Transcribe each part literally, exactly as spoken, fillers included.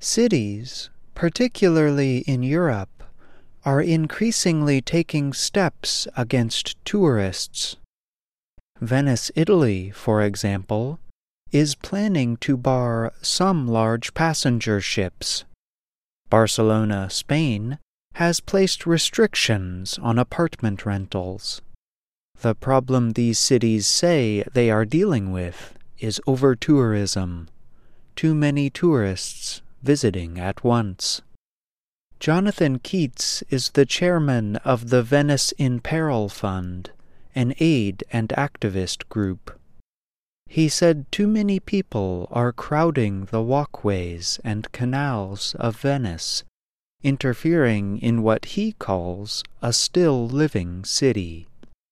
Cities, particularly in Europe, are increasingly taking steps against tourists. Venice, Italy, for example, is planning to bar some large passenger ships. Barcelona, Spain, has placed restrictions on apartment rentals. The problem these cities say they are dealing with is over-tourism, too many tourists visiting at once. Jonathan Keats is the chairman of the Venice in Peril Fund, an aid and activist group. He said too many people are crowding the walkways and canals of Venice, interfering in what he calls a still living city.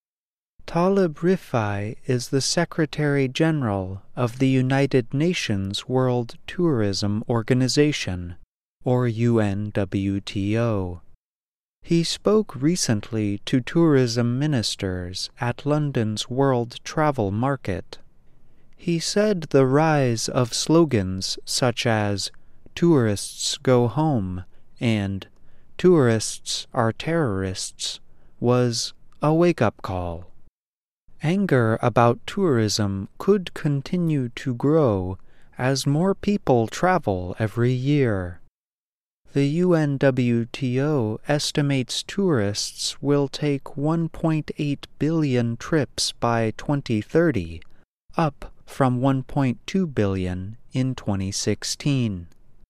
Talib Rifai is the Secretary General of the United Nations World Tourism Organization, or U N W T O. He spoke recently to tourism ministers at London's World Travel Market. He said the rise of slogans such as "Tourists go home" and "Tourists are terrorists" was a wake-up call. Anger about tourism could continue to grow as more people travel every year. The U N W T O estimates tourists will take one point eight billion trips by twenty thirty, up from one point two billion in twenty sixteen.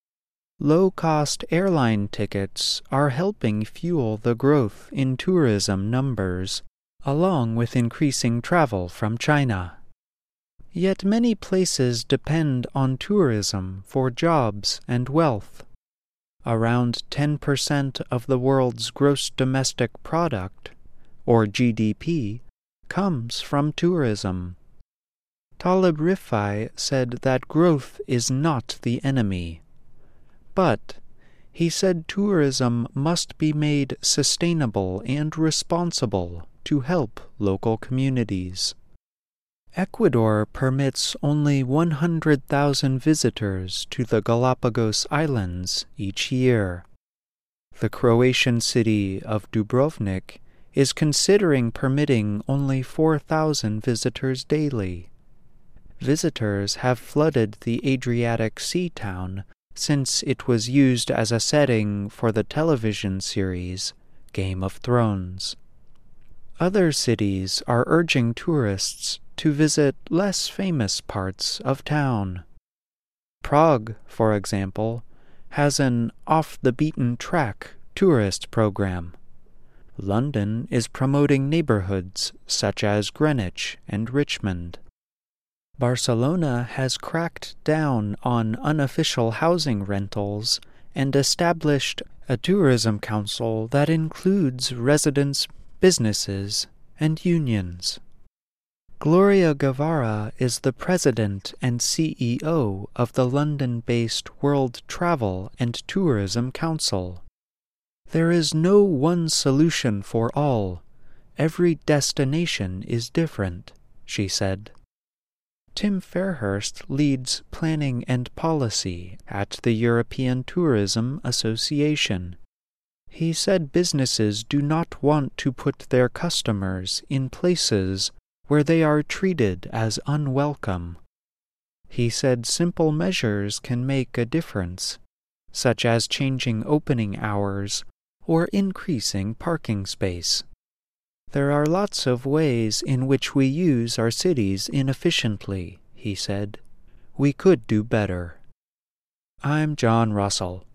Low-cost airline tickets are helping fuel the growth in tourism numbers, along with increasing travel from China. Yet many places depend on tourism for jobs and wealth. Around ten percent of the world's gross domestic product, or G D P, comes from tourism. Talib Rifai said that growth is not the enemy. But he said tourism must be made sustainable and responsible to help local communities. Ecuador permits only one hundred thousand visitors to the Galapagos Islands each year. The Croatian city of Dubrovnik is considering permitting only four thousand visitors daily. Visitors have flooded the Adriatic Sea town since it was used as a setting for the television series Game of Thrones. Other cities are urging tourists to visit less famous parts of town. Prague, for example, has an off-the-beaten-track tourist program. London is promoting neighborhoods such as Greenwich and Richmond. Barcelona has cracked down on unofficial housing rentals and established a tourism council that includes residents, businesses, and unions. Gloria Guevara is the president and C E O of the London-based World Travel and Tourism Council. There is no one solution for all. Every destination is different, she said. Tim Fairhurst leads planning and policy at the European Tourism Association. He said businesses do not want to put their customers in places where they are treated as unwelcome. He said simple measures can make a difference, such as changing opening hours or increasing parking space. There are lots of ways in which we use our cities inefficiently, he said. We could do better. I'm John Russell.